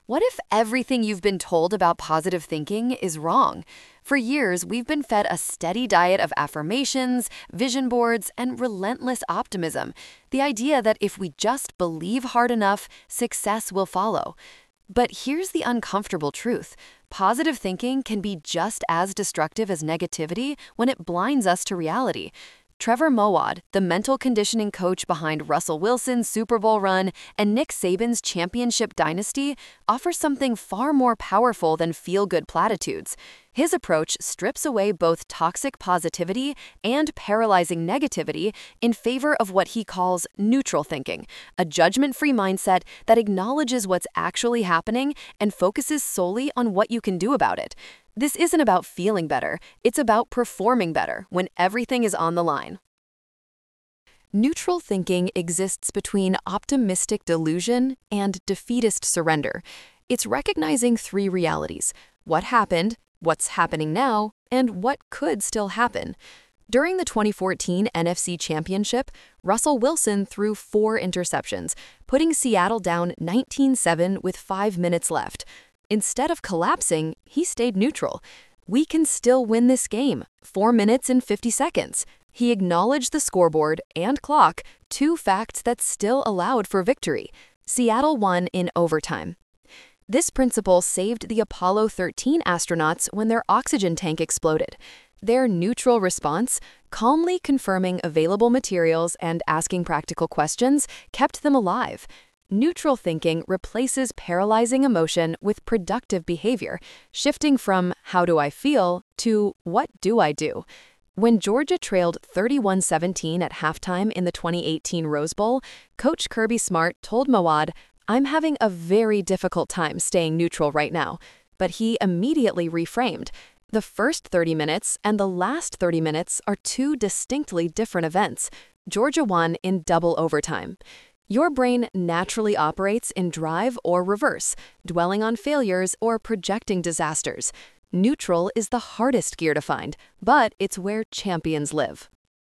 What if everything you've been told about positive thinking is wrong? For years, we've been fed a steady diet of affirmations, vision boards, and relentless optimism. The idea that if we just believe hard enough, success will follow. But here's the uncomfortable truth. Positive thinking can be just as destructive as negativity when it blinds us to reality. Trevor Moawad, the mental conditioning coach behind Russell Wilson's Super Bowl run and Nick Saban's championship dynasty, offers something far more powerful than feel-good platitudes. His approach strips away both toxic positivity and paralyzing negativity in favor of what he calls neutral thinking, a judgment-free mindset that acknowledges what's actually happening and focuses solely on what you can do about it. This isn't about feeling better, it's about performing better when everything is on the line. Neutral thinking exists between optimistic delusion and defeatist surrender. It's recognizing three realities: what happened, what's happening now, and what could still happen. During the 2014 NFC Championship, Russell Wilson threw 4 interceptions, putting Seattle down 19-7 with 5 minutes left. Instead of collapsing, he stayed neutral. We can still win this game, 4 minutes and 50 seconds. He acknowledged the scoreboard and clock, 2 facts that still allowed for victory. Seattle won in overtime. This principle saved the Apollo 13 astronauts when their oxygen tank exploded. Their neutral response, calmly confirming available materials and asking practical questions, kept them alive. Neutral thinking replaces paralyzing emotion with productive behavior, shifting from "how do I feel" to "what do I do?" When Georgia trailed 31-17 at halftime in the 2018 Rose Bowl, Coach Kirby Smart told Moawad, "I'm having a very difficult time staying neutral right now." But he immediately reframed. The first 30 minutes and the last 30 minutes are 2 distinctly different events. Georgia won in double overtime. Your brain naturally operates in drive or reverse, dwelling on failures or projecting disasters. Neutral is the hardest gear to find, but it's where champions live.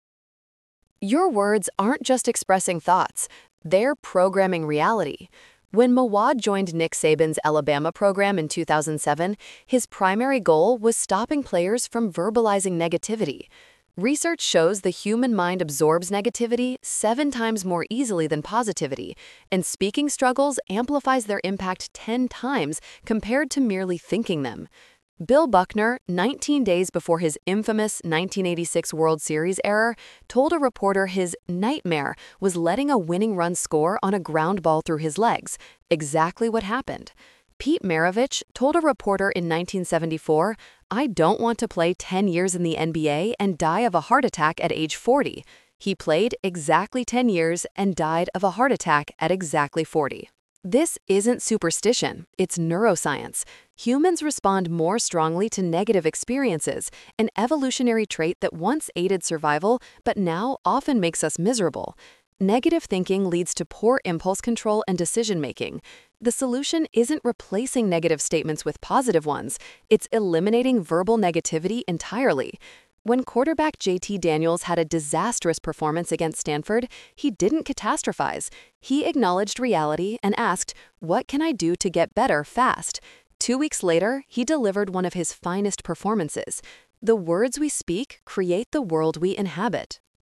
Your words aren't just expressing thoughts, they're programming reality. When Moawad joined Nick Saban's Alabama program in 2007, his primary goal was stopping players from verbalizing negativity. Research shows the human mind absorbs negativity 7 times more easily than positivity, and speaking struggles amplifies their impact 10 times compared to merely thinking them. Bill Buckner, 19 days before his infamous 1986 World Series error, told a reporter his nightmare was letting a winning run score on a ground ball through his legs. Exactly what happened. Pete Maravich told a reporter in 1974, "I don't want to play 10 years in the NBA and die of a heart attack at age 40. He played exactly 10 years and died of a heart attack at exactly 40. This isn't superstition, it's neuroscience. Humans respond more strongly to negative experiences, an evolutionary trait that once aided survival but now often makes us miserable. Negative thinking leads to poor impulse control and decision-making. The solution isn't replacing negative statements with positive ones, it's eliminating verbal negativity entirely. When quarterback JT Daniels had a disastrous performance against Stanford, he didn't catastrophize. He acknowledged reality and asked, "What can I do to get better fast?" 2 weeks later, he delivered one of his finest performances. The words we speak create the world we inhabit.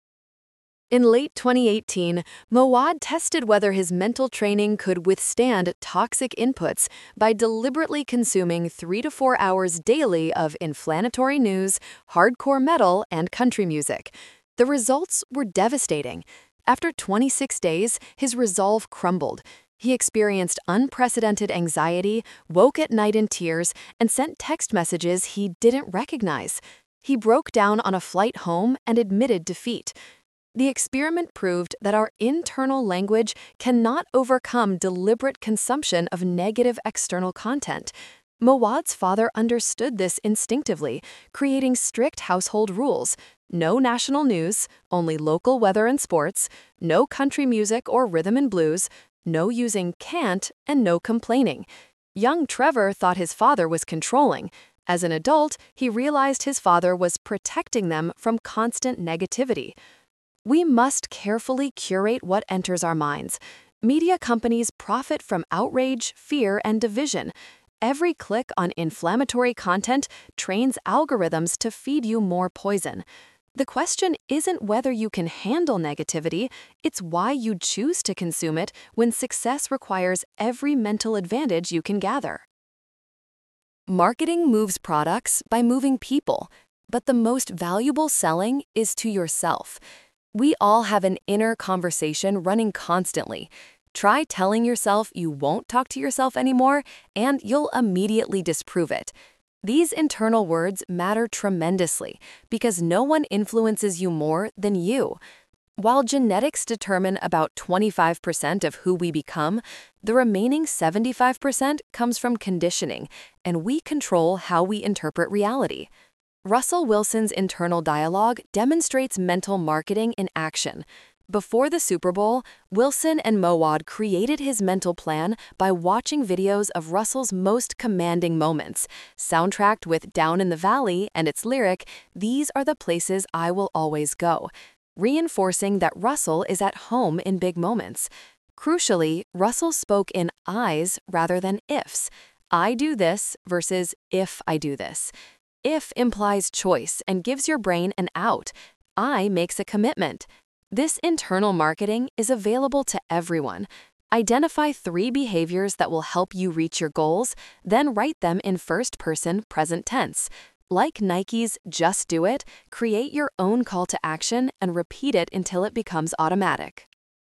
In late 2018, Moawad tested whether his mental training could withstand toxic inputs by deliberately consuming 3 to 4 hours daily of inflammatory news, hardcore metal, and country music. The results were devastating. After 26 days, his resolve crumbled. He experienced unprecedented anxiety, woke at night in tears, and sent text messages he didn't recognize. He broke down on a flight home and admitted defeat. The experiment proved that our internal language cannot overcome deliberate consumption of negative external content. Moawad's father understood this instinctively, creating strict household rules: no national news, only local weather and sports, no country music or rhythm and blues, no using "can't," and no complaining. Young Trevor thought his father was controlling. As an adult, he realized his father was protecting them from constant negativity. We must carefully curate what enters our minds. Media companies profit from outrage, fear, and division. Every click on inflammatory content trains algorithms to feed you more poison. The question isn't whether you can handle negativity, it's why you choose to consume it when success requires every mental advantage you can gather. Marketing moves products by moving people, but the most valuable selling is to yourself. We all have an inner conversation running constantly. Try telling yourself you won't talk to yourself anymore, and you'll immediately disprove it. These internal words matter tremendously because no one influences you more than you. While genetics determine about 25% of who we become, the remaining 75% comes from conditioning, and we control how we interpret reality. Russell Wilson's internal dialogue demonstrates mental marketing in action. Before the Super Bowl, Wilson and Mowad created his mental plan by watching videos of Russell's most commanding moments. Soundtracked with Down in the Valley and its lyric, "These are the places I will always go," reinforcing that Russell is at home in big moments. Crucially, Russell spoke in I's rather than ifs. I do this versus if I do this. If implies choice and gives your brain an out. I makes a commitment. This internal marketing is available to everyone. Identify 3 behaviors that will help you reach your goals, then write them in first-person present tense. Like Nike's Just Do It, create your own call to action and repeat it until it becomes automatic.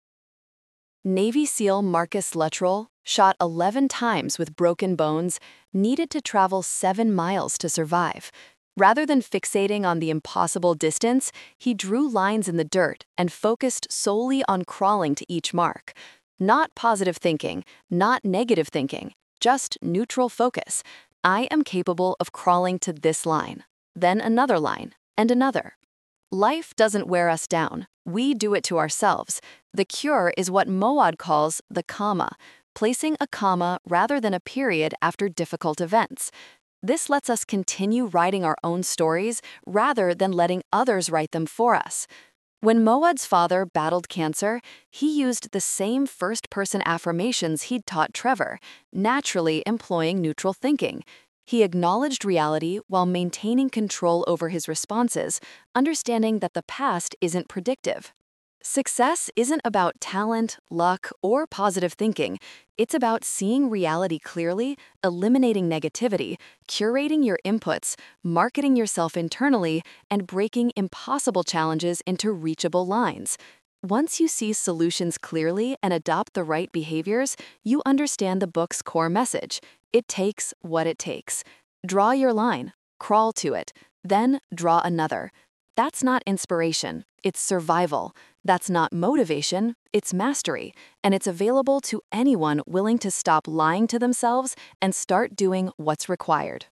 Navy SEAL Marcus Luttrell, shot 11 times with broken bones, needed to travel 7 miles to survive. Rather than fixating on the impossible distance, he drew lines in the dirt and focused solely on crawling to each mark. Not positive thinking, not negative thinking, just neutral focus. I am capable of crawling to this line, then another line, and another. Life doesn't wear us down. We do it to ourselves. The cure is what Mowad calls the comma, placing a comma rather than a period after difficult events. This lets us continue writing our own stories rather than letting others write them for us. When Mowad's father battled cancer, he used the same first-person affirmations he'd taught Trevor, naturally employing neutral thinking. He acknowledged reality while maintaining control over his responses, understanding that the past isn't predictive. Success isn't about talent, luck, or positive thinking. It's about seeing reality clearly, eliminating negativity, curating your inputs, marketing yourself internally, and breaking impossible challenges into reachable lines. Once you see solutions clearly and adopt the right behaviors, you understand the book's core message. It takes what it takes. Draw your line, crawl to it, then draw another. That's not inspiration, it's survival. That's not motivation, it's mastery. And it's available to anyone willing to stop lying to themselves and start doing what's required.